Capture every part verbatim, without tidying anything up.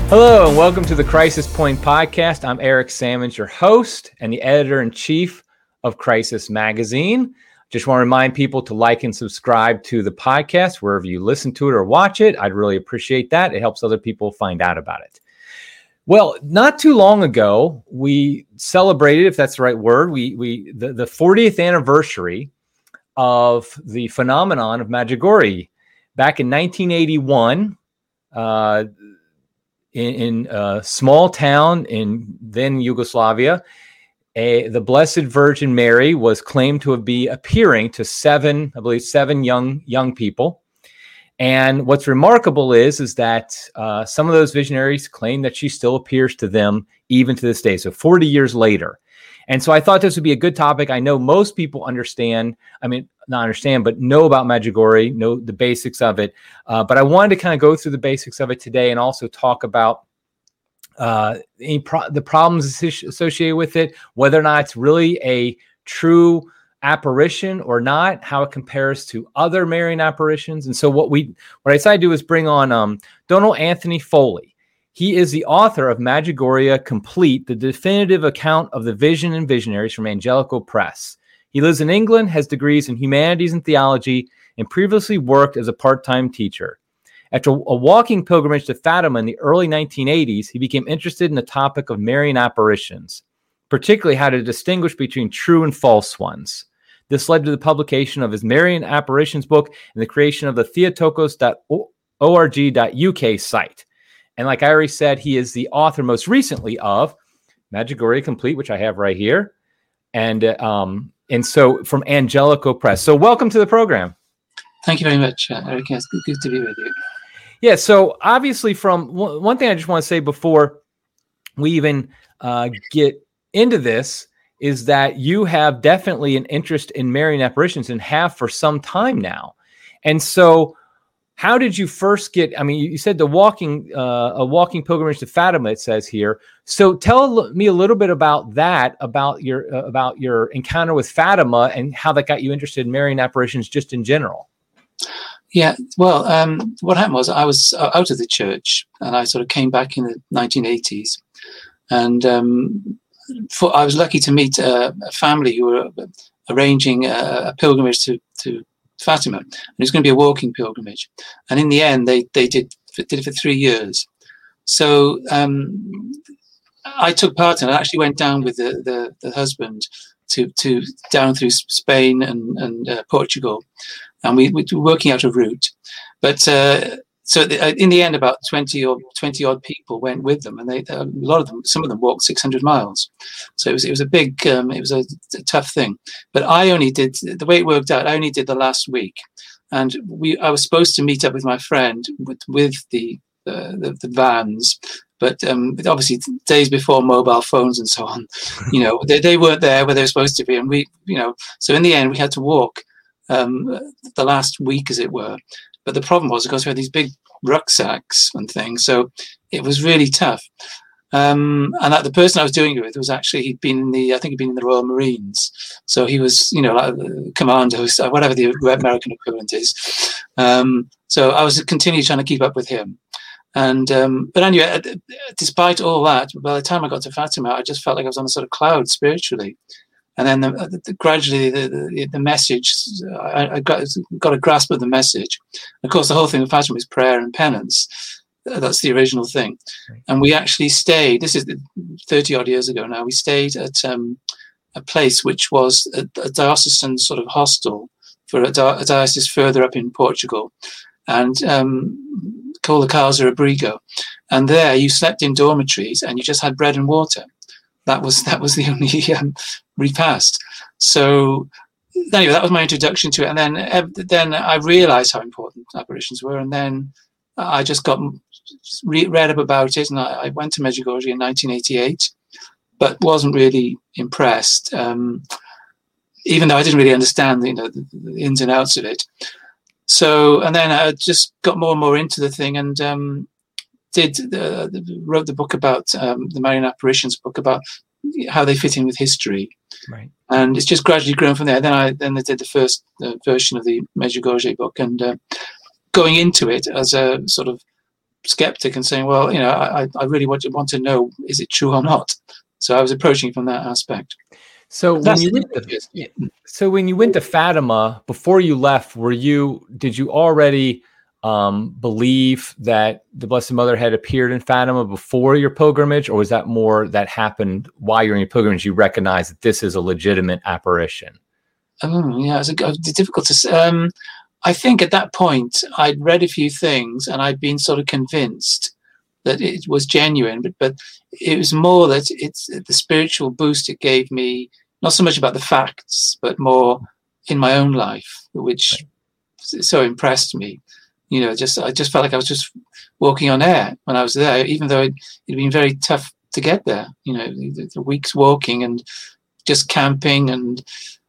Hello and welcome to the Crisis Point Podcast. I'm Eric Sammons, your host and the editor-in-chief of Crisis Magazine. Just want to remind people to like and subscribe to the podcast wherever you listen to it or watch it. I'd really appreciate that. It helps other people find out about it. Well, not too long ago, we celebrated, if that's the right word, we we the, the fortieth anniversary of the phenomenon of Medjugorje. Back in nineteen eighty-one, uh, in, in a small town in then Yugoslavia, a, the Blessed Virgin Mary was claimed to be appearing to seven, I believe, seven young young people. And what's remarkable is, is that uh, some of those visionaries claim that she still appears to them even to this day, so forty years later. And so I thought this would be a good topic. I know most people understand, I mean, not understand, but know about Medjugorje, know the basics of it. Uh, but I wanted to kind of go through the basics of it today and also talk about uh, any pro- the problems associated with it, whether or not it's really a true apparition or not, how it compares to other Marian apparitions. And so what we what I decided to do is bring on um, Donald Anthony Foley. He is the author of Medjugorje Complete, the definitive account of the vision and visionaries from Angelical Press. He lives in England, has degrees in humanities and theology, and previously worked as a part-time teacher. After a walking pilgrimage to Fatima in the early nineteen eighties, he became interested in the topic of Marian apparitions, particularly how to distinguish between true and false ones. This led to the publication of his Marian Apparitions book and the creation of the theotokos dot org dot U K site. And like I already said, he is the author most recently of Medjugorje Complete, which I have right here. And uh, um, and so from Angelical Press. So welcome to the program. Thank you very much, uh, Eric. It's good to be with you. Yeah, so obviously from one, one thing I just want to say before we even uh, get into this is that you have definitely an interest in Marian apparitions and have for some time now. And so how did you first get, I mean, you said the walking, uh, a walking pilgrimage to Fatima, it says here. So tell me a little bit about that, about your, uh, about your encounter with Fatima and how that got you interested in Marian apparitions just in general. Yeah, well, um, what happened was I was out of the church and I sort of came back in the nineteen eighties. And um, for, I was lucky to meet uh, a family who were arranging a, a pilgrimage to, to Fatima. And it was going to be a walking pilgrimage. And in the end, they, they did, did it for three years. So um, I took part in it. I actually went down with the, the, the husband to, to down through Spain and, and uh, Portugal. And we, we were working out a route. But uh, so the, in the end, about twenty or twenty odd people went with them. And they, a lot of them, some of them walked six hundred miles. So it was, it was a big, um, it was a, a tough thing. But I only did, the way it worked out, I only did the last week. And we, I was supposed to meet up with my friend with, with the, uh, the, the vans. But um, obviously, days before mobile phones and so on, you know, they, they weren't there where they were supposed to be. And we, you know, so in the end, we had to walk um, the last week, as it were. But the problem was, because we had these big rucksacks and things, so it was really tough. Um, and that the person I was doing it with was actually, he'd been in the, I think he'd been in the Royal Marines. So he was, you know, like a commando, whatever the American equivalent is. Um, so I was continually trying to keep up with him. And um, but anyway, despite all that, by the time I got to Fatima, I just felt like I was on a sort of cloud spiritually. And then the, the, gradually the, the, the message, I, I got, got a grasp of the message. Of course, the whole thing of Fatima is prayer and penance. That's the original thing. Right. And we actually stayed, this is thirty odd years ago now, we stayed at um, a place which was a, a diocesan sort of hostel for a, di- a diocese further up in Portugal. And um, called the Casa Abrigo. And there you slept in dormitories and you just had bread and water. That was that was the only um, repast. So anyway, that was my introduction to it. And then uh, then I realized how important apparitions were. And then I just got re- read up about it. And I, I went to Medjugorje in nineteen eighty-eight, but wasn't really impressed, um, even though I didn't really understand, you know, the, the ins and outs of it. So, and then I just got more and more into the thing and um, did uh, wrote the book about um, the Marian apparitions, book about how they fit in with history. Right. And it's just gradually grown from there. Then I then I did the first uh, version of the Medjugorje book, and uh, going into it as a sort of skeptic and saying, well, you know, I, I really want to, want to know, is it true or not? So I was approaching from that aspect. So when you went to, yeah. so when you went to Fatima, before you left, were you, did you already um, believe that the Blessed Mother had appeared in Fatima before your pilgrimage, or was that more that happened while you're in your pilgrimage? You recognize that this is a legitimate apparition? Oh, yeah, it's, a, it's difficult to say. Um, I think at that point I'd read a few things and I'd been sort of convinced that it was genuine, but but it was more that it's the spiritual boost it gave me, not so much about the facts, but more in my own life, which so impressed me. You know, just I just felt like I was just walking on air when I was there, even though it had been very tough to get there. You know, the, the weeks walking and just camping and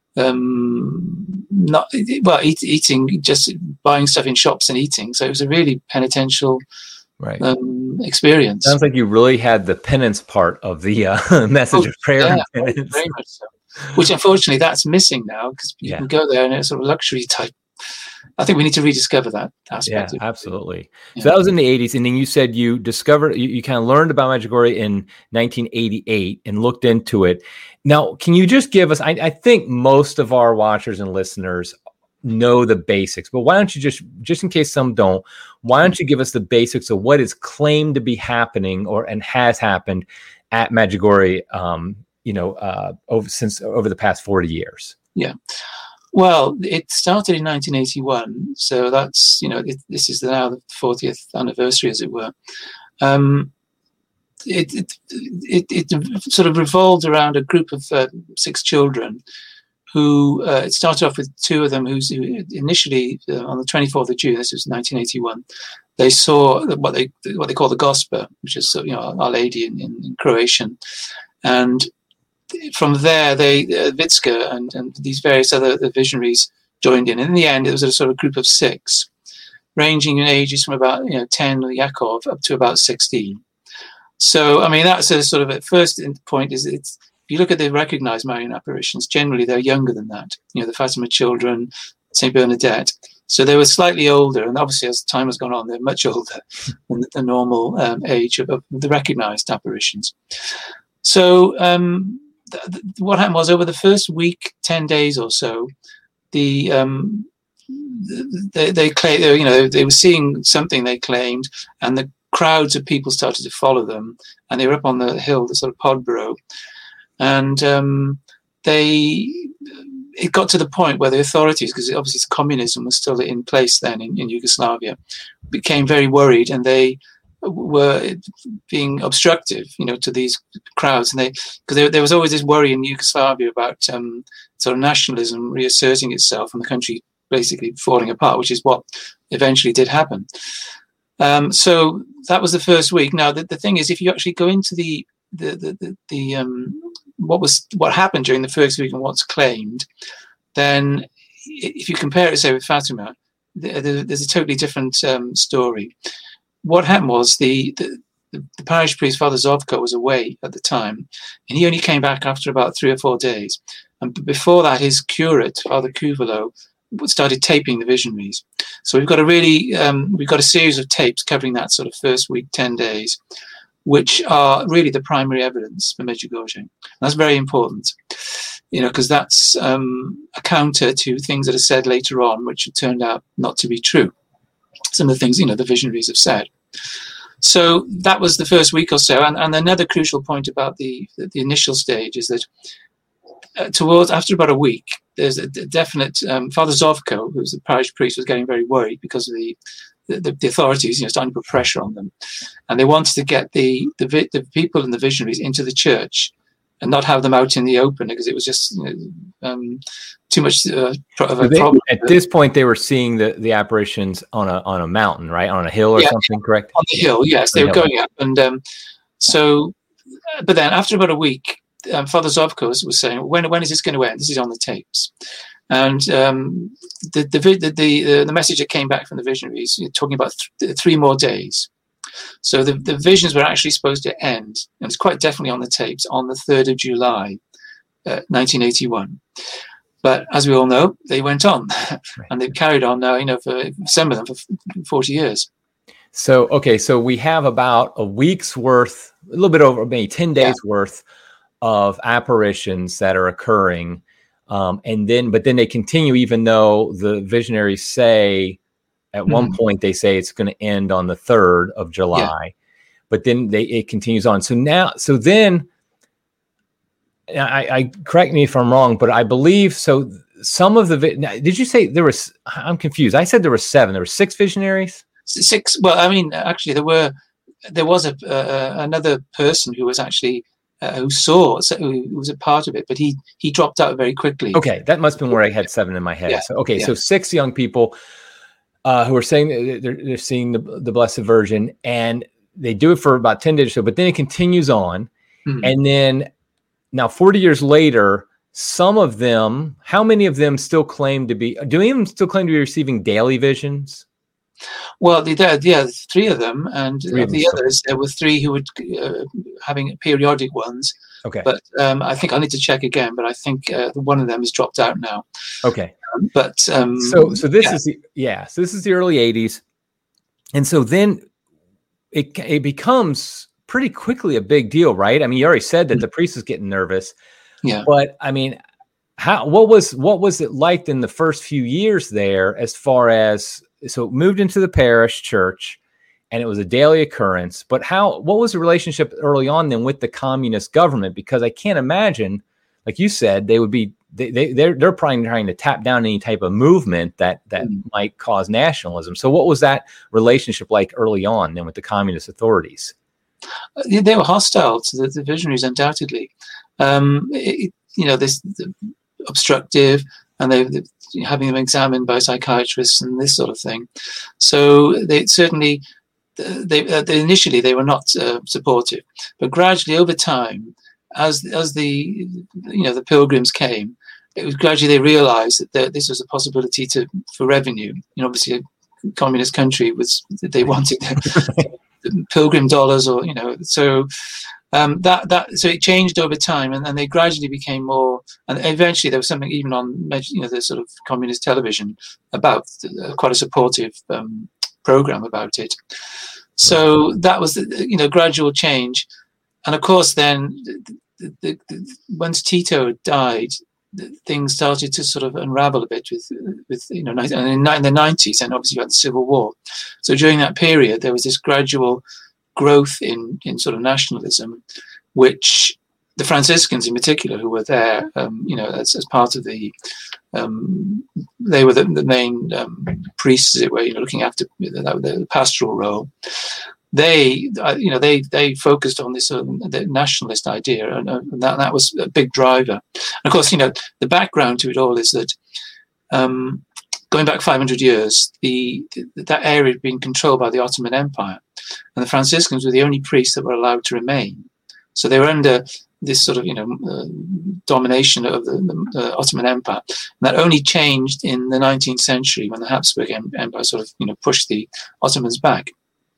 um, not well eat, eating, just buying stuff in shops and eating. So it was a really penitential. Right. Um, experience. Sounds like you really had the penance part of the uh, message oh, of prayer. Yeah, very, very much so. Which unfortunately that's missing now, because you yeah. can go there and it's sort of luxury type. I think we need to rediscover that aspect. Yeah, absolutely. Yeah. So that was in the eighties, and then you said you discovered, you, you kind of learned about Medjugorje in nineteen eighty-eight and looked into it. Now, can you just give us? I, I think most of our watchers and listeners know the basics, but why don't you just, just in case some don't, why don't you give us the basics of what is claimed to be happening or and has happened at Medjugorje, um, you know, uh, over since over the past forty years? Yeah. Well, it started in nineteen eighty-one, so that's, you know, it, this is now the fortieth anniversary, as it were. Um, it, it, it, it sort of revolved around a group of uh, six children who, uh, it started off with two of them who's, who initially, uh, on the twenty-fourth of June, this was nineteen eighty-one, they saw what they what they call the Gospa, which is, you know, Our Lady in, in, in Croatian. And from there, they, uh, Vicka and, and these various other visionaries joined in. And in the end, it was a sort of group of six, ranging in ages from about, you know, ten, Yakov, up to about sixteen. So, I mean, that's a sort of, at first point is it's, if you look at the recognized Marian apparitions, generally they're younger than that. You know, the Fatima children, Saint Bernadette. So they were slightly older, and obviously as time has gone on, they're much older than the normal um, age of, of the recognized apparitions. So um, th- th- what happened was, over the first week, ten days or so, the um, they they claimed, you know, they were seeing something they claimed, and the crowds of people started to follow them, and they were up on the hill, the sort of Podbro. And um, they, it got to the point where the authorities, because obviously communism was still in place then in, in Yugoslavia, became very worried, and they were being obstructive, you know, to these crowds. And they, because there, there was always this worry in Yugoslavia about um, sort of nationalism reasserting itself and the country basically falling apart, which is what eventually did happen. Um, so that was the first week. Now, the, the thing is, if you actually go into the the the, the, the um, what was what happened during the first week and what's claimed, then if you compare it, say, with Fatima, the, the, there's a totally different um, story. What happened was the, the the parish priest, Father Zovko, was away at the time, and he only came back after about three or four days. And before that, his curate, Father Cuvelo, started taping the visionaries. So we've got a really um, we've got a series of tapes covering that sort of first week, ten days, which are really the primary evidence for Medjugorje. And that's very important, you know, because that's um, a counter to things that are said later on, which have turned out not to be true. Some of the things, you know, the visionaries have said. So that was the first week or so. And, and another crucial point about the, the, the initial stage is that uh, towards, after about a week, there's a, a definite, um, Father Zovko, who's the parish priest, was getting very worried because of the The, the authorities, you know, starting to put pressure on them, and they wanted to get the the, the people and the visionaries into the church and not have them out in the open, because it was just, you know, um, too much uh, of a they, problem. At this point, they were seeing the, the apparitions on a on a mountain, right, on a hill or yeah, something, correct? On the hill, yes, they were going up, and um, so, but then after about a week, um, Father Zovko was saying, "When when is this going to end? This is on the tapes." And um, the, the the the the message that came back from the visionaries, you know, talking about th- three more days. So the, the visions were actually supposed to end, and it's quite definitely on the tapes, on the third of July, uh, nineteen eighty-one. But as we all know, they went on, and they've carried on now, you know, for some of them for forty years. So, okay, so we have about a week's worth, a little bit over maybe ten days yeah. worth of apparitions that are occurring. Um, and then, but then they continue, even though the visionaries say at mm-hmm. one point, they say it's going to end on the third of July, yeah. but then they, it continues on. So now, so then I, I correct me if I'm wrong, but I believe, so some of the, did you say there was, I'm confused. I said there were seven, there were six visionaries. Six. Well, I mean, actually there were, there was a, uh, another person who was actually, Uh, who saw, so who was a part of it, but he he dropped out very quickly. Okay, that must have been where I had seven in my head. Yeah, so okay, yeah. so six young people uh, who are saying they're, they're seeing the, the Blessed Virgin, and they do it for about ten days or so, but then it continues on. Mm-hmm. And then now forty years later, some of them, how many of them still claim to be, do any of them still claim to be receiving daily visions? Well, the, the, yeah, three of them, and three of the them others, there were three who were uh, having periodic ones. Okay. But um, I think I need to check again, but I think uh, one of them has dropped out now. Okay. Um, but um, so so this yeah. is the, yeah, so this is the early eighties. And so then it it becomes pretty quickly a big deal, right? I mean, you already said that mm-hmm. the priest is getting nervous. Yeah. But I mean, how what was what was it like in the first few years there as far as, so it moved into the parish church and it was a daily occurrence, but how, what was the relationship early on then with the communist government? Because I can't imagine, like you said, they would be, they, they, they're, they're probably trying to tap down any type of movement that, that mm. might cause nationalism. So what was that relationship like early on then with the communist authorities? They were hostile to the, the visionaries, undoubtedly. Um, it, you know, this the obstructive, and they, they having them examined by psychiatrists and this sort of thing. So they certainly, they, uh, they initially they were not uh, supportive, but gradually over time, as as the you know the pilgrims came, it was gradually they realised that there, this was a possibility to for revenue. You know, obviously, a communist country was they wanted the, the pilgrim dollars, or you know, so. Um, that that so it changed over time, and, and they gradually became more. And eventually, there was something even on you know the sort of communist television about uh, quite a supportive um, program about it. So that was the, you know gradual change, and of course then the, the, the, once Tito died, the, things started to sort of unravel a bit with with you know in, in the nineties, and obviously you had the Civil War. So during that period, there was this gradual growth in, in sort of nationalism, which the Franciscans in particular, who were there, um, you know, as, as part of the, um, they were the, the main um, priests, as it were, you know, looking after the, the pastoral role. They, uh, you know, they they focused on this uh, the nationalist idea, and, uh, and that that was a big driver. And of course, you know, the background to it all is that. Um, Going back five hundred years, the, the that area had been controlled by the Ottoman Empire, and the Franciscans were the only priests that were allowed to remain. So they were under this sort of, you know, uh, domination of the, the uh, Ottoman Empire. And that only changed in the nineteenth century when the Habsburg Empire sort of, you know, pushed the Ottomans back.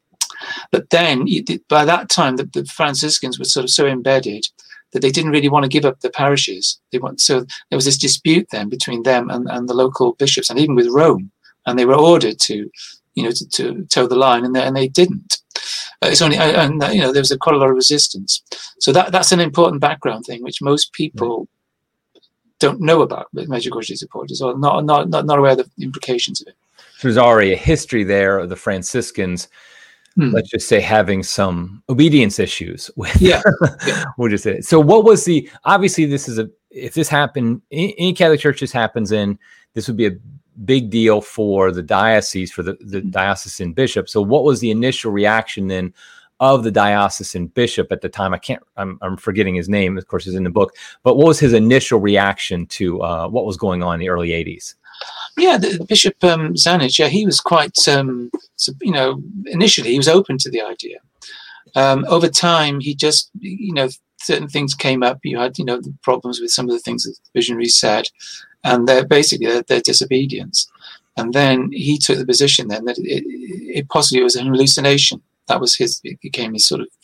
But then, by that time, the, the Franciscans were sort of so embedded that they didn't really want to give up the parishes. They want, so there was this dispute then between them and, and the local bishops, and even with Rome. And they were ordered to, you know, to, to toe the line, and they, and they didn't. Uh, it's only, and you know, there was a, quite a lot of resistance. So that that's an important background thing, which most people don't know about Medjugorje supporters, or not not not not aware of the implications of it. There's already a history there of the Franciscans. Hmm. Let's just say having some obedience issues with, yeah, yeah. We'll just say. So what was the, obviously this is a, if this happened, any, any Catholic church this happens in, this would be a big deal for the diocese, for the, the diocesan bishop. So what was the initial reaction then of the diocesan bishop at the time? I can't, I'm, I'm forgetting his name, of course, is in the book, but what was his initial reaction to uh, what was going on in the early eighties? Yeah, the Bishop um, Zanic, yeah, he was quite, um, you know, initially he was open to the idea. Um, over time, he just, you know, certain things came up. You had, you know, the problems with some of the things that the visionaries said, and they're basically their, their disobedience. And then he took the position then that it, it possibly was an hallucination. That was his, it became his sort of uh,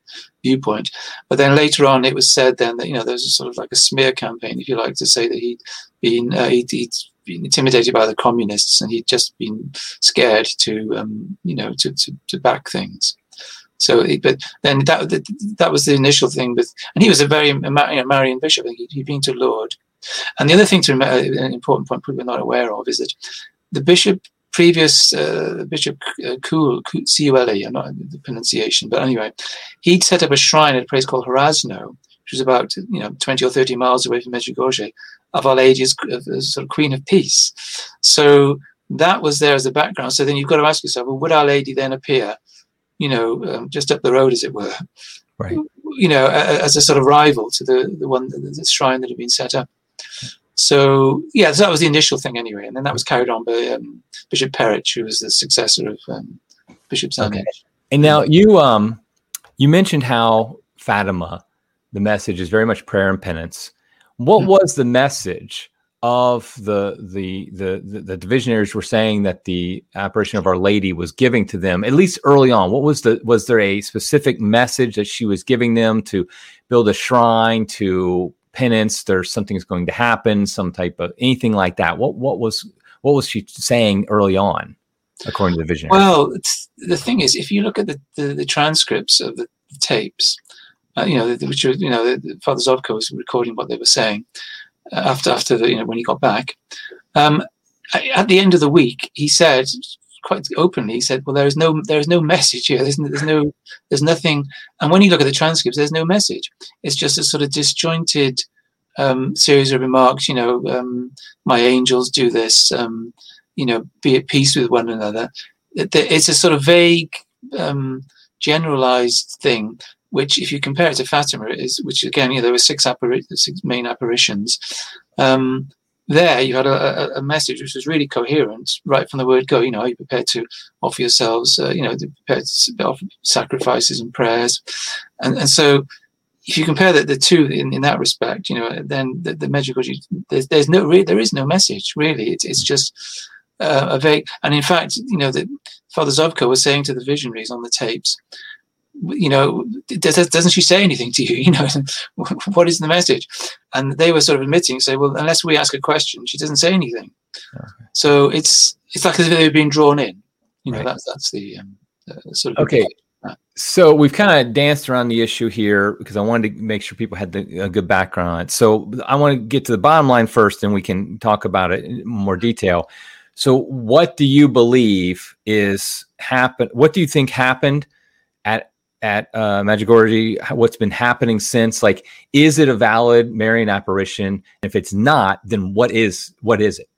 viewpoint. But then later on, it was said then that, you know, there was a sort of like a smear campaign, if you like, to say that he'd been uh, he'd, he'd been intimidated by the communists and he'd just been scared to, um, you know, to, to, to back things. So, but then that that was the initial thing with, and he was a very, you know, Marian bishop. He'd, he'd been to Lourdes. And the other thing to remember, an important point people are not aware of, is that the bishop, previous uh, Bishop Cule, C U L E, I'm not the pronunciation, but anyway, he'd set up a shrine at a place called Hrázno, which was about, you know, twenty or thirty miles away from Medjugorje, of Our Lady as, as sort of Queen of Peace. So that was there as a background. So then you've got to ask yourself, well, would Our Lady then appear, you know, um, just up the road, as it were, right? You know, a, as a sort of rival to the the one, the, the shrine that had been set up. So yeah, so that was the initial thing anyway, and then that was carried on by um, Bishop Perich, who was the successor of um, Bishop Sandwich. Okay. And now you um you mentioned how Fatima, the message is very much prayer and penance. What mm-hmm. was the message of the, the the the the divisionaries were saying that the apparition of Our Lady was giving to them, at least early on? What was the was there a specific message that she was giving them to build a shrine, to penance, there's something's going to happen, some type of anything like that? What what was what was she saying early on, according to the visionary? Well, it's, the thing is, if you look at the, the, the transcripts of the tapes, uh, you know, the, which were, you know, the, Father Zovko was recording what they were saying uh, after after the, you know, when he got back. Um, at the end of the week, he said quite openly, he said, "Well, there is no there is no message here. There's no, there's no there's nothing." And when you look at the transcripts, there's no message. It's just a sort of disjointed um, series of remarks. You know, um, my angels do this. Um, you know, be at peace with one another. It's a sort of vague, um, generalized thing, which, if you compare it to Fatima, is which again, you know, there were six, appari- six main apparitions. Um, there, you had a, a, a message which was really coherent right from the word go. You know, are you prepared to offer yourselves? Uh, you know, prepared to offer sacrifices and prayers, and and so. If you compare the, the two in, in that respect, you know, then the, the Medjugorje, there's, there's no, re- there is no message really. It's, it's just uh, a vague, and in fact, you know, that Father Zovko was saying to the visionaries on the tapes, you know, does, doesn't she say anything to you? You know, what is the message? And they were sort of admitting, say, well, unless we ask a question, she doesn't say anything. Okay. So it's it's like as if they were being drawn in. You know, right. that's that's the um, uh, sort of okay. So we've kind of danced around the issue here because I wanted to make sure people had the, a good background on it. So I want to get to the bottom line first, and we can talk about it in more detail. So what do you believe is happen? What do you think happened at at uh, Medjugorje? What's been happening since? Like, is it a valid Marian apparition? If it's not, then what is what is it?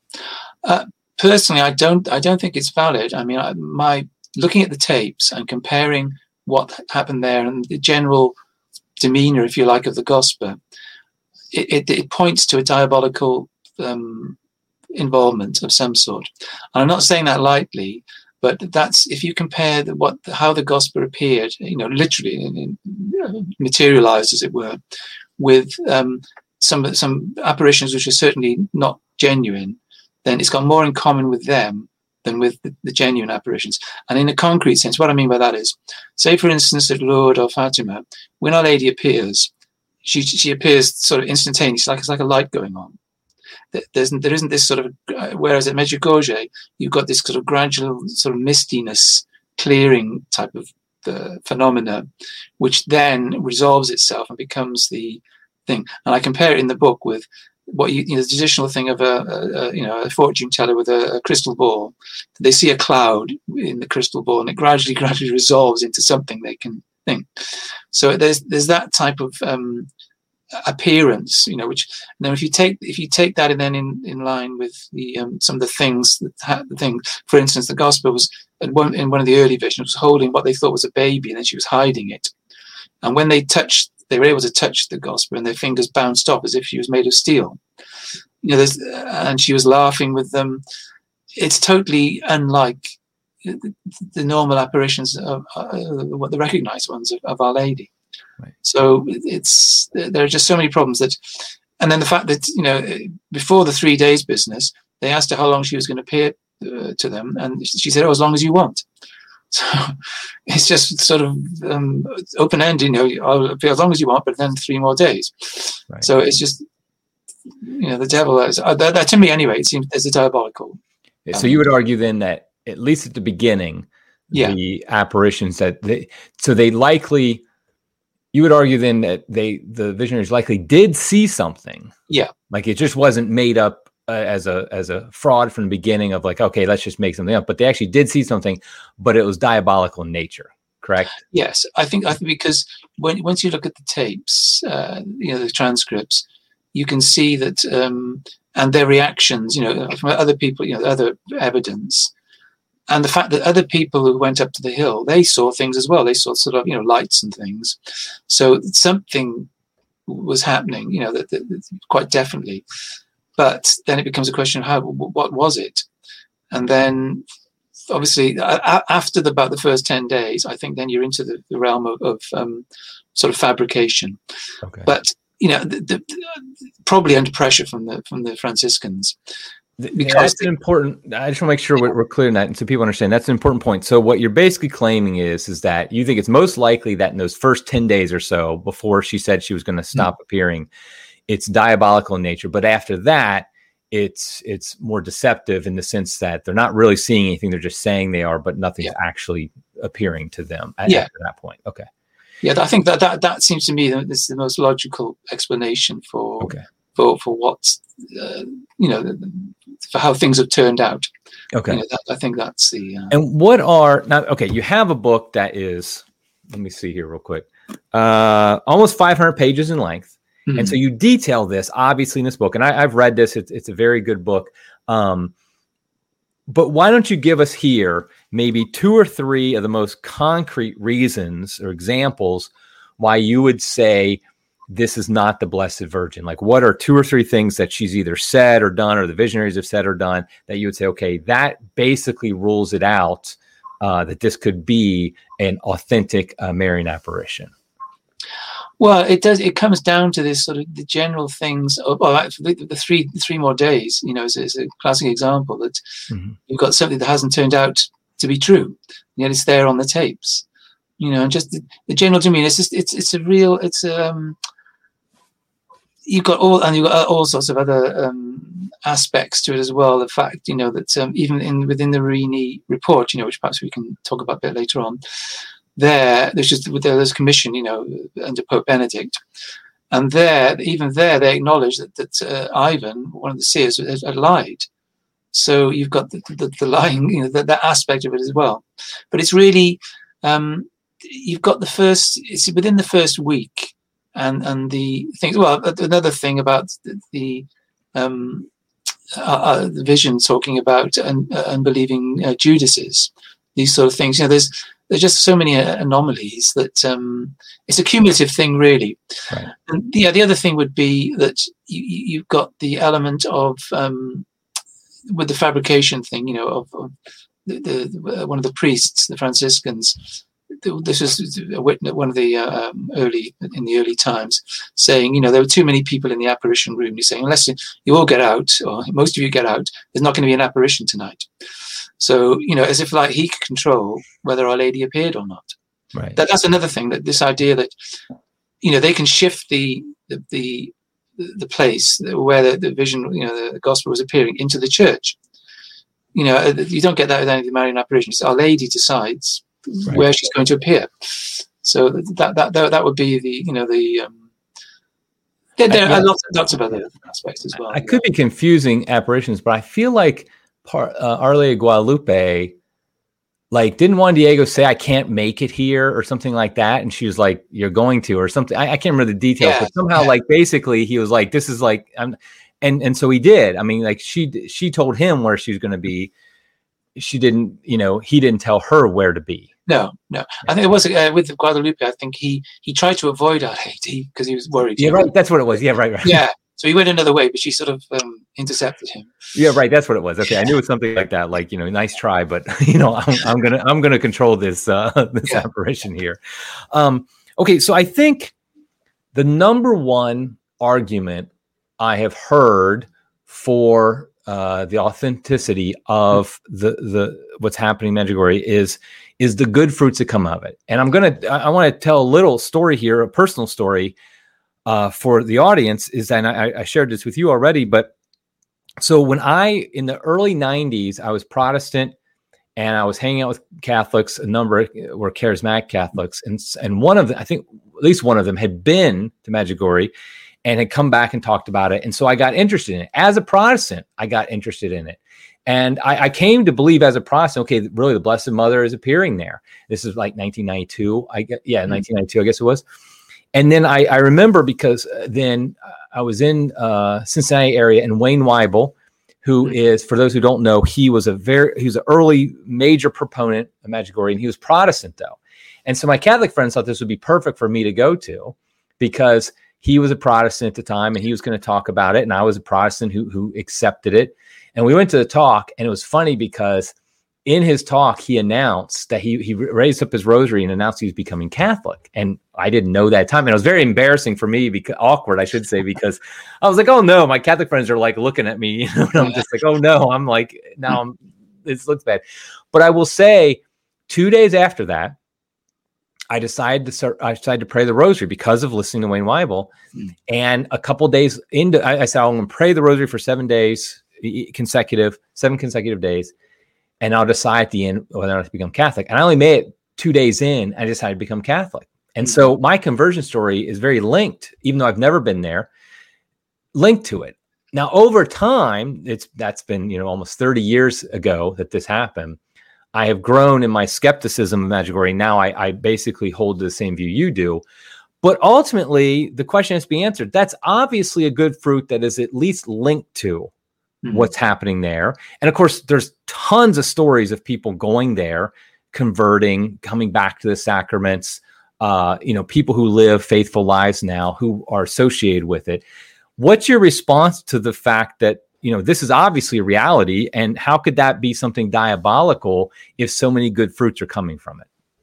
Uh, personally, I don't. I don't think it's valid. I mean, I, my looking at the tapes and comparing what happened there and the general demeanor, if you like, of the gospel, it, it, it points to a diabolical um, involvement of some sort. And I'm not saying that lightly, but that's, if you compare the, what how the gospel appeared, you know, literally in, in, you know, materialized, as it were, with um, some some apparitions which are certainly not genuine, then it's got more in common with them than with the, the genuine apparitions. And in a concrete sense, what I mean by that is, say for instance at Lourdes or Fatima, when Our Lady appears, she she appears sort of instantaneously, like it's like a light going on. There's there isn't this sort of, whereas at Medjugorje you've got this sort of gradual sort of mistiness, clearing type of uh, phenomena, which then resolves itself and becomes the thing. And I compare it in the book with what you, you know, the traditional thing of a, a, a you know a fortune teller with a, a crystal ball. They see a cloud in the crystal ball, and it gradually, gradually resolves into something they can think. So there's there's that type of um, appearance, you know. Which now, if you take if you take that and then in, in line with the um, some of the things that ha- the thing, for instance, the gospel was in one, in one of the early visions was holding what they thought was a baby, and then she was hiding it. And when they touched, they were able to touch the gospel, and their fingers bounced off as if she was made of steel. You know, there's, and she was laughing with them. It's totally unlike the, the normal apparitions of uh, what the recognized ones of, of Our Lady. Right. So it's there are just so many problems that, and then the fact that, you know, before the three days business, they asked her how long she was going to appear uh, to them, and she said, "Oh, as long as you want." So it's just sort of um, open ended. You know, I'll appear as long as you want, but then three more days. Right. So it's just, you know, the devil. Is, uh, that, that to me anyway, it seems as a diabolical. So um, you would argue then that at least at the beginning, yeah. the apparitions that they, so they likely, you would argue then that they, the visionaries likely did see something. Yeah. Like it just wasn't made up uh, as a, as a fraud from the beginning of like, okay, let's just make something up, but they actually did see something, but it was diabolical in nature. Correct? Yes. I think, I think because when, once you look at the tapes, uh, you know, the transcripts, you can see that, um, and their reactions, you know, from other people, you know, other evidence, and the fact that other people who went up to the hill, they saw things as well. They saw sort of, you know, lights and things. So something was happening, you know, that, that, that quite definitely. But then it becomes a question of how, what was it? And then obviously after the, about the first ten days, I think then you're into the, the realm of, of um, sort of fabrication. Okay. But, you know, the, the, probably under pressure from the, from the Franciscans. Because that's an important, I just want to make sure we're, we're clear on that. And so people understand that's an important point. So what you're basically claiming is, is that you think it's most likely that in those first ten days or so before she said she was going to stop mm-hmm. appearing, it's diabolical in nature. But after that, it's, it's more deceptive in the sense that they're not really seeing anything. They're just saying they are, but nothing's yeah. actually appearing to them at, yeah. after that point. Okay. Yeah. I think that, that, that seems to me that this is the most logical explanation for, okay. for, for what, uh, you know, for how things have turned out. Okay. You know, that, I think that's the... Uh, and what are... Now, okay, you have a book that is, let me see here real quick, uh, almost five hundred pages in length. Mm-hmm. And so you detail this, obviously, in this book. And I, I've read this. It's, it's a very good book. Um, but why don't you give us here maybe two or three of the most concrete reasons or examples why you would say this is not the Blessed Virgin? Like, what are two or three things that she's either said or done, or the visionaries have said or done, that you would say, okay, that basically rules it out, uh, that this could be an authentic uh, Marian apparition? Well, it does. It comes down to this sort of the general things. Of, well, the, the three the three more days, you know, is, is a classic example that mm-hmm. you've got something that hasn't turned out to be true, yet it's there on the tapes. You know, and just the, the general demeanor. It's just it's it's a real it's um. You've got all, and you've got all sorts of other um, aspects to it as well. The fact, you know, that um, even in within the Rini report, you know, which perhaps we can talk about a bit later on, there, there's just there's a commission, you know, under Pope Benedict, and there, even there, they acknowledge that that uh, Ivan, one of the seers, had, had lied. So you've got the, the, the lying, you know, that, that aspect of it as well. But it's really, um, you've got the first, it's within the first week. And and the things. Well, another thing about the, the um, uh, uh, the vision talking about un, uh, unbelieving uh, Judases, these sort of things. You know, there's there's just so many uh, anomalies that um, it's a cumulative thing, really. Right. And yeah, the other thing would be that you, you've got the element of um, with the fabrication thing. You know, of, of the, the one of the priests, the Franciscans. This is a witness, one of the uh, um, early in the early times, saying, you know, there were too many people in the apparition room. He's saying, unless you, you all get out, or most of you get out, there's not going to be an apparition tonight. So, you know, as if like he could control whether Our Lady appeared or not. Right. That, that's another thing, that this idea that, you know, they can shift the the the, the place where the, the vision, you know, the, the gospel was appearing into the church. You know, you don't get that with any of the Marian apparitions. Our Lady decides right. where she's going to appear. So that that that, that would be the, you know, the um, there, there are lots, lots of other aspects as well. I could be confusing apparitions, but I feel like part, uh, Our Lady of Guadalupe, like, didn't Juan Diego say, I can't make it here or something like that? And she was like, you're going to, or something. I, I can't remember the details, yeah, but somehow yeah. like basically he was like, this is like, I'm, and, and so he did. I mean, like she, she told him where she's going to be. She didn't, you know, he didn't tell her where to be. No, no. I think it was uh, with Guadalupe. I think he, he tried to avoid Our Lady because he was worried. Yeah, right. That's what it was. Yeah, right, right. Yeah. So he went another way, but she sort of um, intercepted him. Yeah, right. That's what it was. Okay, I knew it was something like that. Like, you know, nice try, but you know, I'm, I'm gonna I'm gonna control this uh, this yeah. apparition here. Um, okay, so I think the number one argument I have heard for uh, the authenticity of the the what's happening in Medjugorje is is the good fruits that come of it. And I'm gonna I, I want to tell a little story here, a personal story uh, for the audience. Is that and I, I shared this with you already, but so when I in the early nineties I was Protestant and I was hanging out with Catholics. A number were charismatic Catholics, and and one of them, I think at least one of them, had been to Medjugorje and had come back and talked about it. And so I got interested in it. As a Protestant, I got interested in it. And I, I came to believe as a Protestant, okay, really the Blessed Mother is appearing there. This is like nineteen ninety-two. I get, yeah, mm-hmm. nineteen ninety-two, I guess it was. And then I, I remember because then I was in uh, Cincinnati area, and Wayne Weibel, who mm-hmm. is, for those who don't know, he was a very, he was an early major proponent of Medjugorje, and he was Protestant though. And so my Catholic friends thought this would be perfect for me to go to because he was a Protestant at the time and he was going to talk about it. And I was a Protestant who, who accepted it. And we went to the talk, and it was funny because in his talk, he announced that he, he raised up his rosary and announced he was becoming Catholic. And I didn't know that time. And it was very embarrassing for me, because awkward, I should say, because I was like, oh no, my Catholic friends are like looking at me, you know, and I'm just like, oh no, I'm like, now I'm, this looks bad. But I will say two days after that, I decided to start, I decided to pray the rosary because of listening to Wayne Weibel. Mm. And a couple days into, I, I said, I'm going to pray the rosary for seven days consecutive, seven consecutive days. And I'll decide at the end whether or not to become Catholic. And I only made it two days in, I decided to become Catholic. And mm. so my conversion story is very linked, even though I've never been there, linked to it. Now, over time, it's that's been, you know, almost thirty years ago that this happened. I have grown in my skepticism of Medjugorje. Now I, I basically hold the same view you do. But ultimately, the question has to be answered. That's obviously a good fruit that is at least linked to mm-hmm. what's happening there. And of course, there's tons of stories of people going there, converting, coming back to the sacraments, uh, you know, people who live faithful lives now who are associated with it. What's your response to the fact that, you know, this is obviously a reality, and how could that be something diabolical if so many good fruits are coming from it?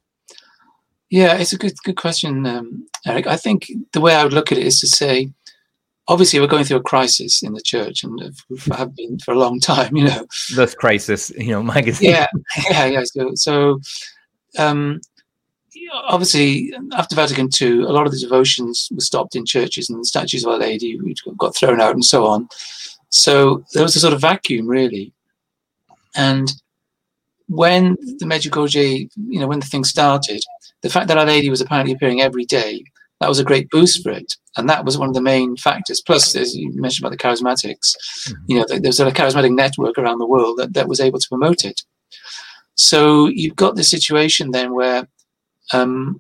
Yeah, it's a good good question, um, Eric. I think the way I would look at it is to say, obviously, we're going through a crisis in the church, and have been for a long time, you know. This crisis, you know, magazine. Yeah, yeah, yeah. So, so um, obviously, after Vatican Two, a lot of the devotions were stopped in churches, and the statues of Our Lady got thrown out and so on. So there was a sort of vacuum, really. And when the Medjugorje, you know, when the thing started, the fact that Our Lady was apparently appearing every day, that was a great boost for it. And that was one of the main factors. Plus, as you mentioned about the charismatics, mm-hmm. you know, there's a charismatic network around the world that, that was able to promote it. So you've got this situation then where, um,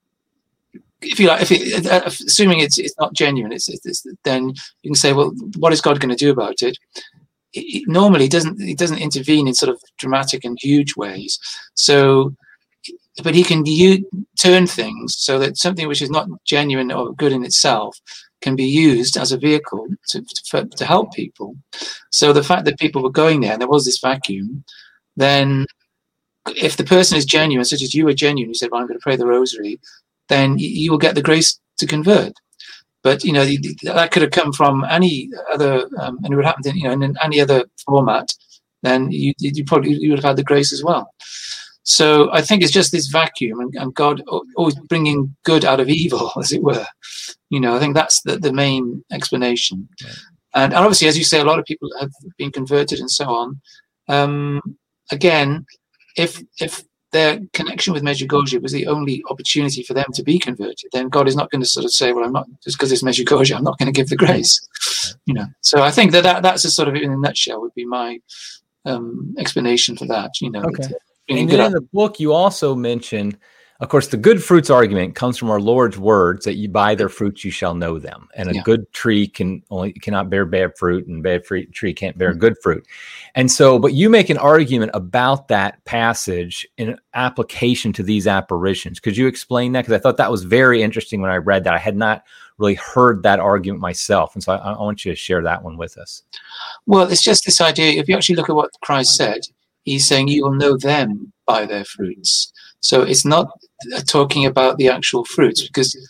if you like, if it, uh, assuming it's it's not genuine, it's, it's then you can say, well, what is God going to do about it? It, it normally doesn't it doesn't intervene in sort of dramatic and huge ways. So, but he can u- turn things so that something which is not genuine or good in itself can be used as a vehicle to to, to help people. So the fact that people were going there and there was this vacuum, then if the person is genuine, such as you were genuine, you said, well, I'm going to pray the rosary, then you will get the grace to convert. But, you know, that could have come from any other, um, and it would happen in, you know, in any other format, then you, you probably you would have had the grace as well. So I think it's just this vacuum, and, and God always bringing good out of evil, as it were. You know, I think that's the, the main explanation. Yeah. And, and obviously, as you say, a lot of people have been converted and so on. Um, again, if if their connection with Medjugorje was the only opportunity for them to be converted, then God is not going to sort of say, well, I'm not, just because it's Medjugorje, I'm not going to give the grace. You know, so I think that, that that's a sort of, in a nutshell, would be my um, explanation for that. You know, okay. That, and then in the book, you also mention, of course, the good fruits argument comes from our Lord's words that you by their fruits you shall know them. And a yeah. good tree can only cannot bear bad fruit, and bad fruit, tree can't bear mm-hmm. good fruit. And so, but you make an argument about that passage in application to these apparitions. Could you explain that? Because I thought that was very interesting when I read that. I had not really heard that argument myself. And so I, I want you to share that one with us. Well, it's just this idea. If you actually look at what Christ said, he's saying you will know them by their fruits. So it's not talking about the actual fruits, because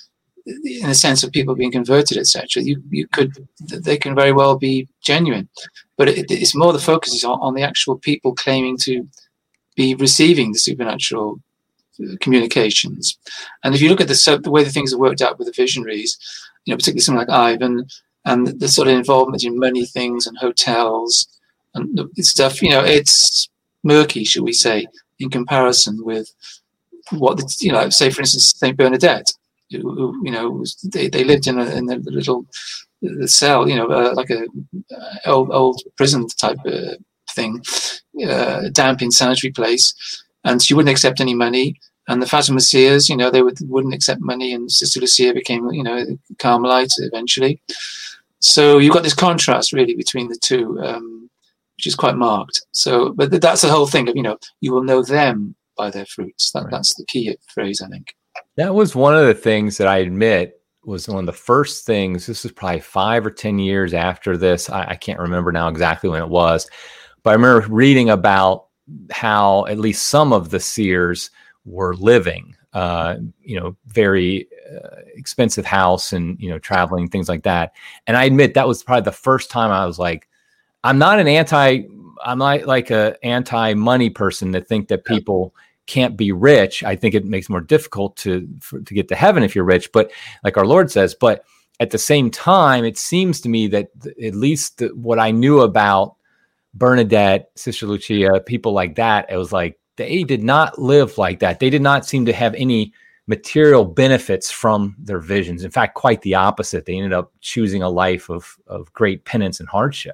in the sense of people being converted, et cetera. You you could they can very well be genuine, but it, it's more the focus is on, on the actual people claiming to be receiving the supernatural communications. And if you look at the so, the way the things are worked out with the visionaries, you know, particularly someone like Ivan, and the, the sort of involvement in money things and hotels and the stuff, you know, it's murky, shall we say, in comparison with what the, you know, say for instance Saint Bernadette, who, you know, they, they lived in a in a little cell, you know, uh, like a uh, old old prison type uh, thing, uh, damp insanitary place, and she wouldn't accept any money. And the Fatima Seers, you know, they would, wouldn't accept money, and Sister Lucia became, you know, Carmelite eventually. So you've got this contrast really between the two, um, which is quite marked. So, but that's the whole thing of, you know, you will know them by their fruits. That, right. That's the key phrase, I think. That was one of the things that I admit was one of the first things. This was probably five or ten years after this. I, I can't remember now exactly when it was, but I remember reading about how at least some of the seers were living, uh, you know, very uh, expensive house and, you know, traveling, things like that. And I admit that was probably the first time I was like, I'm not an anti, I'm not like a anti-money person that think that people can't be rich. I think it makes it more difficult to, for, to get to heaven if you're rich, but like our Lord says, but at the same time, it seems to me that at least the, what I knew about Bernadette, Sister Lucia, people like that, it was like, they did not live like that. They did not seem to have any material benefits from their visions. In fact, quite the opposite. They ended up choosing a life of, of great penance and hardship.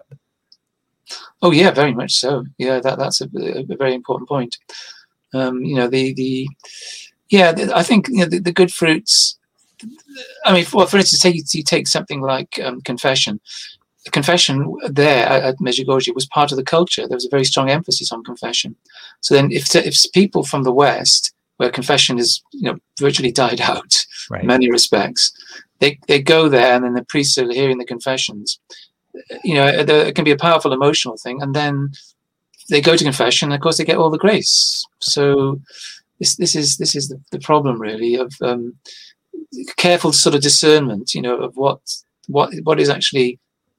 Oh yeah, very much so. Yeah, that that's a, a very important point. Um, you know, the the yeah, the, I think you know, the, the good fruits. I mean, well, for instance, take you take something like um, confession. The confession there at Medjugorje was part of the culture. There was a very strong emphasis on confession. So then if if people from the West, where confession is, you know, virtually died out right. in many respects, they, they go there and then the priests are hearing the confessions. You know, it can be a powerful emotional thing. And then they go to confession and of course they get all the grace. So this this is this is the, the problem really of um, careful sort of discernment, you know, of what what what is actually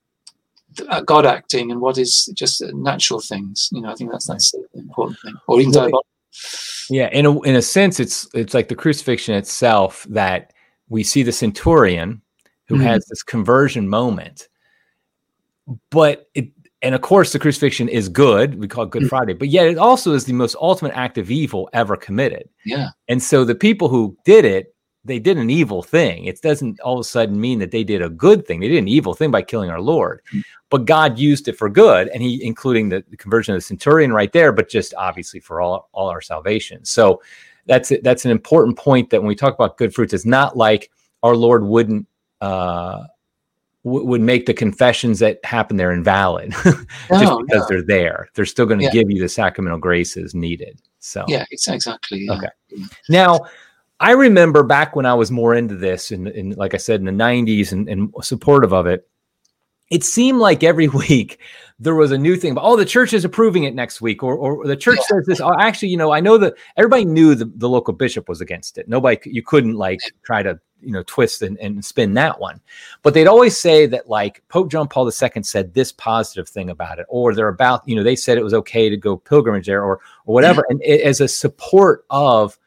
God acting and what is just natural things. You know, I think that's that's the important thing. Or even diabolical. Yeah, in a in a sense, it's it's like the crucifixion itself that we see the centurion who mm-hmm. has this conversion moment, but it and of course the crucifixion is good. We call it Good mm-hmm. Friday, but yet it also is the most ultimate act of evil ever committed. Yeah, and so the people who did it, they did an evil thing. It doesn't all of a sudden mean that they did a good thing. They did an evil thing by killing our Lord, mm-hmm. but God used it for good, and he, including the, the conversion of the centurion right there, but just obviously for all, all our salvation. So that's, that's an important point that when we talk about good fruits, it's not like our Lord wouldn't, uh, w- would make the confessions that happen there invalid just no, because no. they're there. They're still going to yeah. give you the sacramental graces needed. So, yeah, exactly. Yeah. Okay. Now, I remember back when I was more into this, in, in like I said, in the nineties and, and supportive of it, it seemed like every week there was a new thing. But, oh, the church is approving it next week, or or the church yeah. says this. Oh, actually, you know, I know that everybody knew the, the local bishop was against it. Nobody, you couldn't like try to, you know, twist and, and spin that one. But they'd always say that like Pope John Paul the Second said this positive thing about it, or they're about, you know, they said it was okay to go pilgrimage there, or or whatever. Yeah. And it, as a support of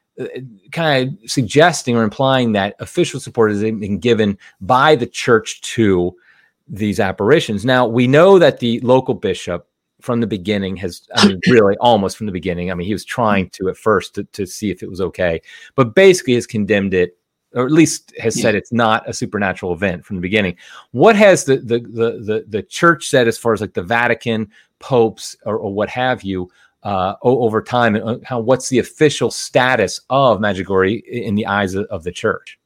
kind of suggesting or implying that official support has been given by the church to these apparitions. Now, we know that the local bishop from the beginning has, I mean, really almost from the beginning, I mean, he was trying to at first to, to see if it was okay, but basically has condemned it, or at least has yeah. said it's not a supernatural event from the beginning. What has the the the the, the church said as far as like the Vatican, popes, or, or what have you, Uh, over time, and how what's the official status of Medjugorje in the eyes of, of the church?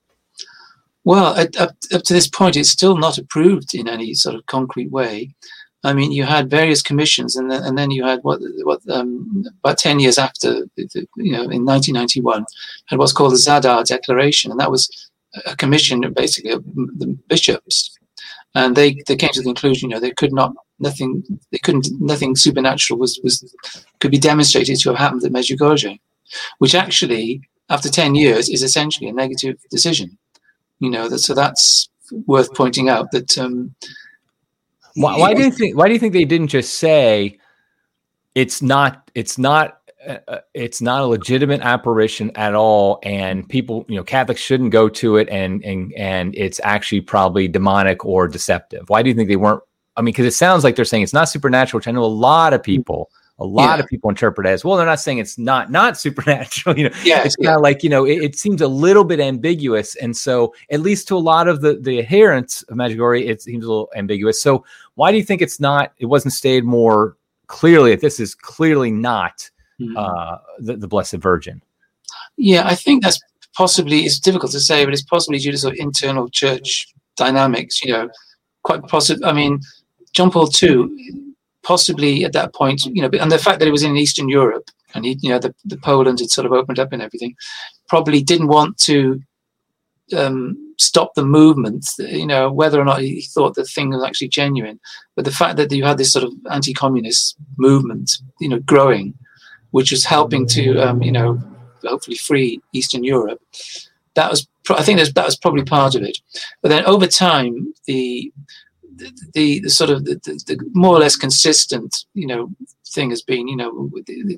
Well, up, up to this point, it's still not approved in any sort of concrete way. I mean, you had various commissions, and then and then you had what what um, about ten years after, you know, in nineteen ninety-one, had what's called the Zadar Declaration, and that was a commission basically of the bishops, and they they came to the conclusion, you know, they could not. Nothing, they couldn't. Nothing supernatural was was could be demonstrated to have happened at Medjugorje, which actually, after ten years, is essentially a negative decision. You know, that, so that's worth pointing out. That um, why, why do you think? Why do you think they didn't just say it's not? It's not. Uh, it's not a legitimate apparition at all, and people, you know, Catholics shouldn't go to it, and and and it's actually probably demonic or deceptive. Why do you think they weren't? I mean, because it sounds like they're saying it's not supernatural, which I know a lot of people, a lot yeah. of people interpret it as, well, they're not saying it's not not supernatural. You know, yes, it's yeah. kind of like, you know, it, it seems a little bit ambiguous, and so at least to a lot of the the adherents of Medjugorje, it seems a little ambiguous. So why do you think it's not? It wasn't stated more clearly that this is clearly not Uh, the, the Blessed Virgin? Yeah, I think that's possibly, it's difficult to say, but it's possibly due to sort of internal church dynamics, you know, quite possible. I mean, John Paul the Second, possibly at that point, you know, and the fact that it was in Eastern Europe and he, you know, the, the Poland had sort of opened up and everything, probably didn't want to um, stop the movement, you know, whether or not he thought the thing was actually genuine. But the fact that you had this sort of anti-communist movement, you know, growing, which was helping to, um, you know, hopefully free Eastern Europe. That was, I think, that was probably part of it. But then over time, the the, the, the sort of the, the, the more or less consistent, you know, thing has been, you know,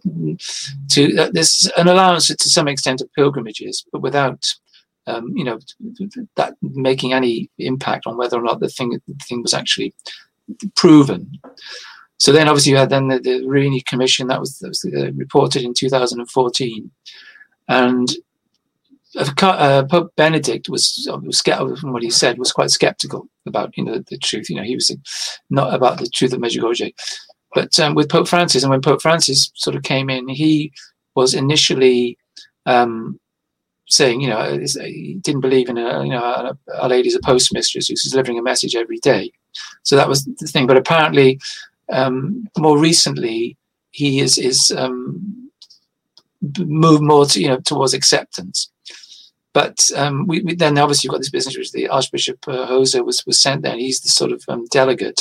to uh, there's an allowance to some extent of pilgrimages, but without, um, you know, that making any impact on whether or not the thing the thing was actually proven. So then, obviously, you had then the, the Rini Commission that was, that was uh, reported in two thousand fourteen, and uh, Pope Benedict was, was from what he said, was quite skeptical about, you know, the truth. You know, he was not about the truth of Medjugorje. But um, with Pope Francis, and when Pope Francis sort of came in, he was initially um, saying, you know, he didn't believe in a, you know, Our Lady as a postmistress who's delivering a message every day. So that was the thing. But apparently, Um, more recently, he is is um, moved more to, you know, towards acceptance. But um, we, we then obviously you've got this business which the Archbishop uh, Jose was was sent there, and he's the sort of um, delegate.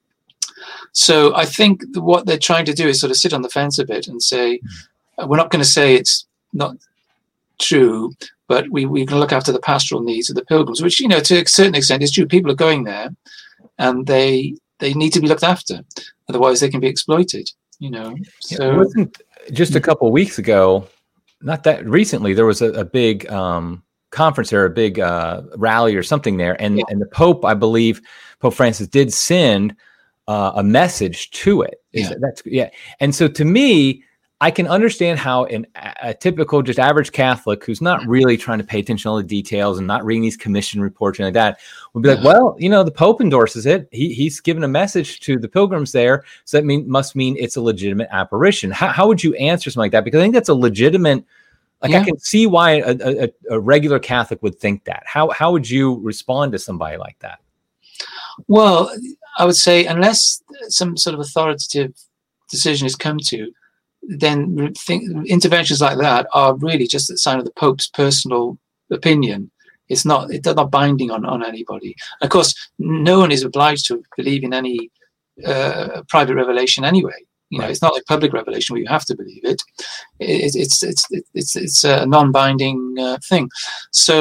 So I think what they're trying to do is sort of sit on the fence a bit and say, we're not going to say it's not true, but we we can look after the pastoral needs of the pilgrims, which, you know, to a certain extent is true. People are going there, and they. They need to be looked after, otherwise they can be exploited. You know, so it wasn't just a couple of weeks ago, not that recently. There was a, a big um, conference or a big uh, rally or something there, and yeah. and the Pope, I believe, Pope Francis did send uh, a message to it. Is yeah. that, that's yeah, and so to me, I can understand how an, a typical, just average Catholic who's not really trying to pay attention to all the details and not reading these commission reports and like that would be like, yeah. well, you know, the Pope endorses it. He he's given a message to the pilgrims there, so that mean must mean it's a legitimate apparition. How how would you answer something like that? Because I think that's a legitimate. Like yeah. I can see why a, a, a regular Catholic would think that. How how would you respond to somebody like that? Well, I would say unless some sort of authoritative decision is come to, then think, interventions like that are really just a sign of the Pope's personal opinion. It's not it's not binding on, on anybody. Of course, no one is obliged to believe in any uh, private revelation anyway. You know, right. It's not like public revelation where you have to believe it. it it's it's it's it's a non-binding uh, thing. So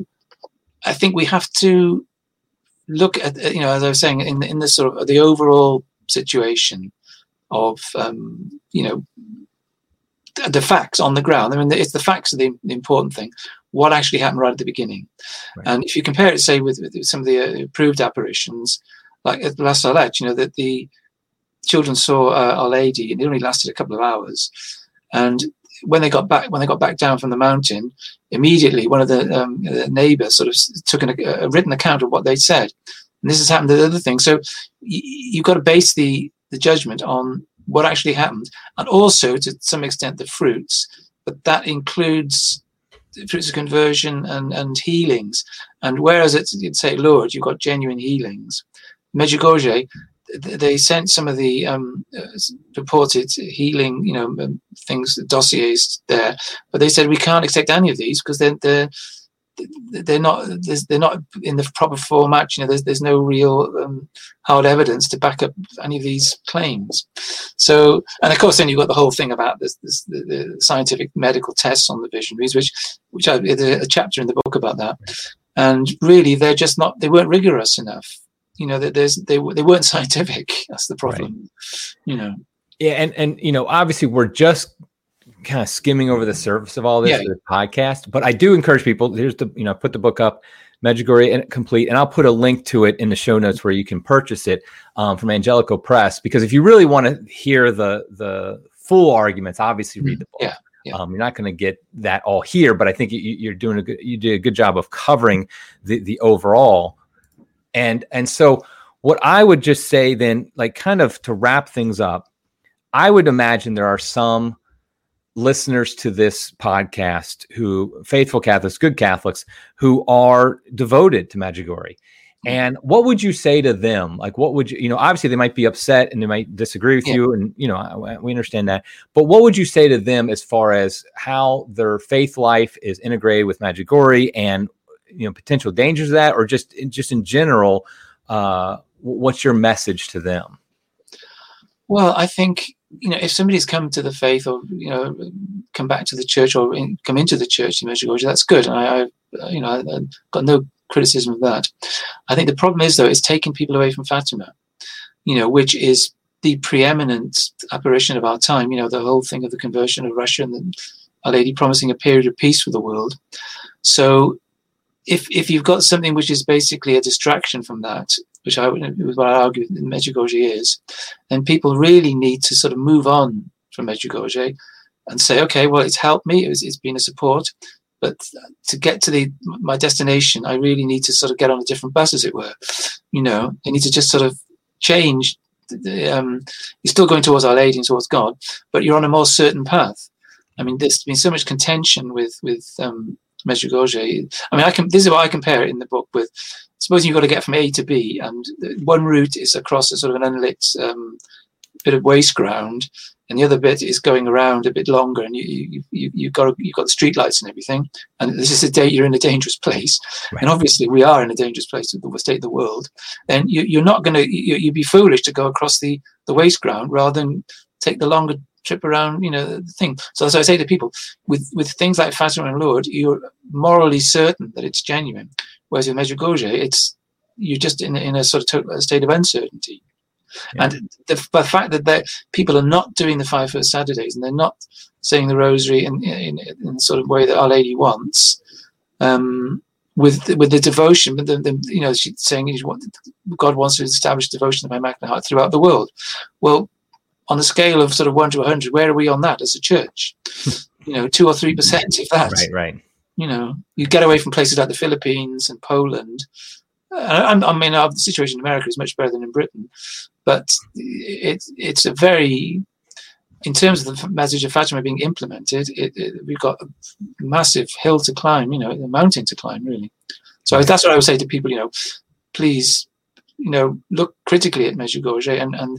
I think we have to look at, you know, as I was saying, in in the sort of the overall situation of um, you know, the facts on the ground. I mean, it's the facts are the, the important thing. What actually happened right at the beginning, right. And if you compare it, say, with, with some of the uh, approved apparitions, like at La Salette, you know, that the children saw uh, Our Lady, and it only lasted a couple of hours. And when they got back, when they got back down from the mountain, immediately one of the, um, the neighbors sort of took an, a written account of what they'd said. And this has happened to the other thing. So y- you've got to base the the judgment on what actually happened, and also to some extent the fruits, but that includes the fruits of conversion and, and healings. And whereas it's, you'd say, Lord, you've got genuine healings, Medjugorje, they sent some of the um, uh, purported healing, you know, things, dossiers there, but they said we can't accept any of these because they're they're they're not they're not in the proper format. You know, there's there's no real um, hard evidence to back up any of these claims. So, and of course, then you've got the whole thing about this, this the, the scientific medical tests on the visionaries, which which I, there's a chapter in the book about that. and really they're just not. They weren't rigorous enough. You know, that there's they they weren't scientific. That's the problem. Right. You know. Yeah, and and you know, obviously we're just kind of skimming over the surface of all this, yeah. this podcast, but I do encourage people. Here's the you know, put the book up, Medjugorje and Complete, and I'll put a link to it in the show notes where you can purchase it um, from Angelico Press. Because if you really want to hear the the full arguments, obviously read the book. Yeah. Yeah. Um, you're not going to get that all here, but I think you, you're doing a good, you did a good job of covering the, the overall. And, and so what I would just say then, like kind of to wrap things up, I would imagine there are some listeners to this podcast who faithful Catholics, good Catholics, who are devoted to Medjugorje. And what would you say to them? Like, what would you, you know, obviously they might be upset and they might disagree with yeah. you. And, you know, we understand that. But what would you say to them as far as how their faith life is integrated with Medjugorje and, you know, potential dangers of that, or just, just in general, uh, what's your message to them? Well, I think, you know, if somebody's come to the faith or, you know, come back to the church or in, come into the church in Medjugorje, that's good. I, I you know, I, I've got no criticism of that. I think the problem is, though, it's taking people away from Fatima, you know, which is the preeminent apparition of our time. You know, the whole thing of the conversion of Russia and the, Our Lady promising a period of peace for the world. So if if you've got something which is basically a distraction from that, which I would what I argue that Medjugorje is, then people really need to sort of move on from Medjugorje and say, okay, well, it's helped me, it's, it's been a support, but to get to the my destination, I really need to sort of get on a different bus, as it were. You know, I need to just sort of change. The, um, you're still going towards Our Lady and towards God, but you're on a more certain path. I mean, there's been so much contention with with um, Medjugorje. I mean, I can. This is what I compare it in the book with. Supposing you've got to get from A to B, and one route is across a sort of an unlit um, bit of waste ground, and the other bit is going around a bit longer, and you, you, you, you've got you've got the street lights and everything, and this is a day you're in a dangerous place, right. And obviously we are in a dangerous place with the state of the world. Then you, you're not going to you, you'd be foolish to go across the the waste ground rather than take the longer trip around, you know, the thing. So as I say to people, with with things like Fatima and Lourdes, you're morally certain that it's genuine. Whereas in Medjugorje, it's you're just in in a sort of total, a state of uncertainty. Yeah. And the, the fact that they, people are not doing the five first Saturdays and they're not saying the Rosary in in, in the sort of way that Our Lady wants, um, with with the devotion, but the, the you know she's saying God wants to establish devotion of my Immaculate Heart throughout the world. Well, on a scale of sort of one to a hundred, where are we on that as a church? You know, two or three percent, if that. Right, right. You know, you get away from places like the Philippines and Poland. I, I mean, the situation in America is much better than in Britain, but it, it's a very, in terms of the message of Fatima being implemented, it, it, we've got a massive hill to climb, you know, a mountain to climb, really. So that's what I would say to people, you know, please, you know, look critically at Medjugorje and, and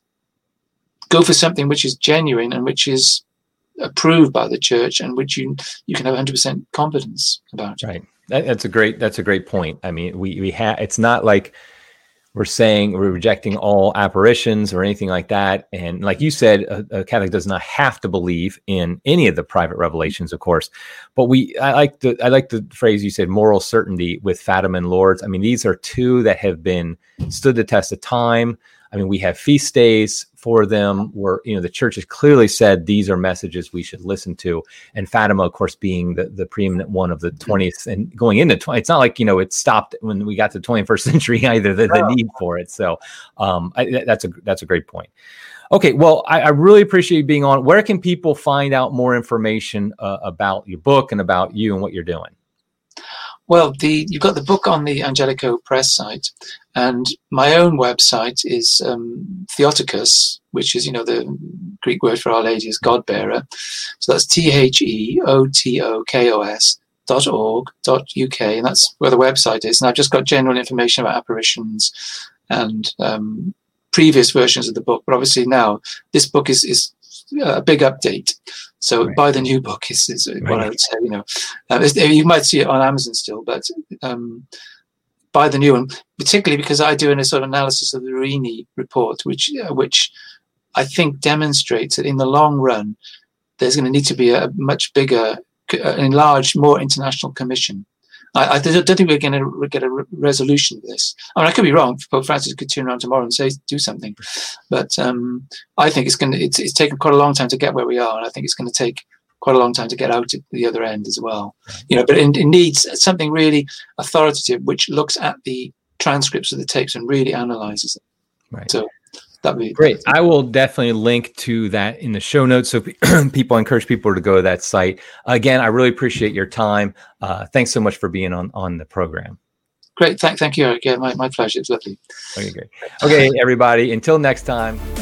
go for something which is genuine and which is approved by the church and which you you can have one hundred percent confidence about. Right. That, that's a great that's a great point. I mean, we we have it's not like we're saying we're rejecting all apparitions or anything like that. And like you said, a, a Catholic does not have to believe in any of the private revelations, of course. But we I like the I like the phrase you said, moral certainty with Fatima and Lourdes. I mean, these are two that have been stood the test of time. I mean, we have feast days for them where, you know, the church has clearly said these are messages we should listen to. And Fatima, of course, being the, the preeminent one of the twentieth and going into twenty, it's not like, you know, it stopped when we got to the twenty-first century either, the, the need for it. So um, I, that's a that's a great point. Okay, well, I, I really appreciate you being on. Where can people find out more information uh, about your book and about you and what you're doing? Well, the you've got the book on the Angelico Press site, and my own website is um, Theotokos, which is, you know, the Greek word for Our Lady is God Bearer. So that's T H E O T O K O S dot org dot U K, and that's where the website is. And I've just got general information about apparitions and um, previous versions of the book. But obviously now this book is is a big update. So right. Buy the new book is, is right. what I would say. You know, uh, you might see it on Amazon still, but um, buy the new one, particularly because I do a sort of analysis of the Ruini report, which uh, which I think demonstrates that in the long run, there's going to need to be a much bigger, an enlarged, more international commission. I, I don't think we're going to get a re- resolution to this. I mean, I could be wrong. Pope Francis could turn around tomorrow and say do something, but um, I think it's going to. It's, it's taken quite a long time to get where we are, and I think it's going to take quite a long time to get out at the other end as well. You know, but it, it needs something really authoritative, which looks at the transcripts of the tapes and really analyzes them. Right. So. That'd be great. I will definitely link to that in the show notes. So people, I encourage people to go to that site. Again, I really appreciate your time. Uh, thanks so much for being on, on the program. Great. Thank, thank you, Eric. Yeah, my, my pleasure. It's lovely. Okay, great. Okay, everybody, until next time.